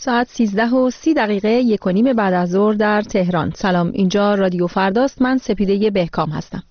ساعت 13:30 1:30 بعد از ظهر در تهران. سلام، اینجا رادیو فرداست. من سپیده بهکام هستم.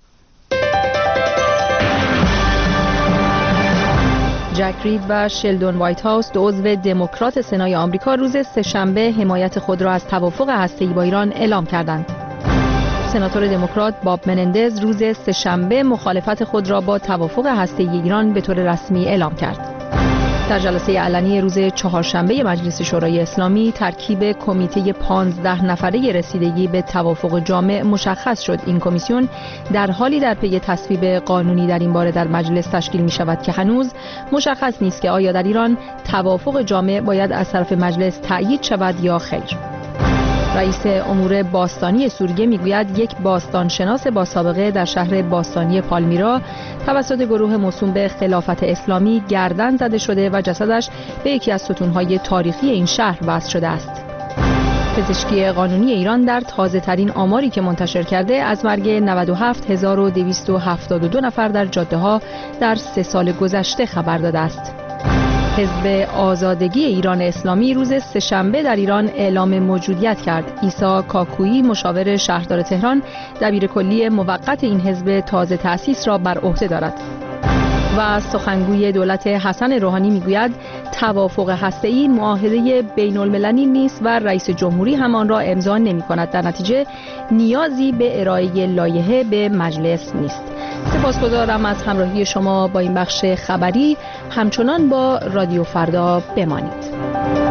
جک رید و شلدون وایت هاوس، دو عضو دموکرات سنای آمریکا، روز سه‌شنبه حمایت خود را از توافق هسته‌ای با ایران اعلام کردند. سناتور دموکرات باب منندز روز سه‌شنبه مخالفت خود را با توافق هسته‌ای ایران به طور رسمی اعلام کرد. در جلسه علنی روز چهارشنبه مجلس شورای اسلامی، ترکیب کمیته 15 نفره رسیدگی به توافق جامع مشخص شد. این کمیسیون در حالی در پی تصویب قانونی در این باره در مجلس تشکیل می شود که هنوز مشخص نیست که آیا در ایران توافق جامع باید از طرف مجلس تأیید شود یا خیر. رئیس امور باستانی سوریه میگوید یک باستانشناس با سابقه در شهر باستانی پالمیرا توسط گروه موسوم به خلافت اسلامی گردن زده شده و جسدش به یکی از ستونهای تاریخی این شهر وصل شده است. پزشکی قانونی ایران در تازه ترین آماری که منتشر کرده از مرگ 97272 نفر در جاده ها در 3 سال گذشته خبر داده است. حزب آزادگی ایران اسلامی روز سه‌شنبه در ایران اعلام موجودیت کرد. عیسی کاکویی، مشاور شهردار تهران، دبیرکلی موقت این حزب تازه تأسیس را بر عهده دارد. و سخنگوی دولت حسن روحانی میگوید توافق هسته‌ای معاهده بین‌المللی نیست و رئیس جمهوری هم آن را امضا نمی‌کند. در نتیجه نیازی به ارائه لایحه به مجلس نیست. سپاسگزارم از همراهی شما با این بخش خبری. همچنان با رادیو فردا بمانید.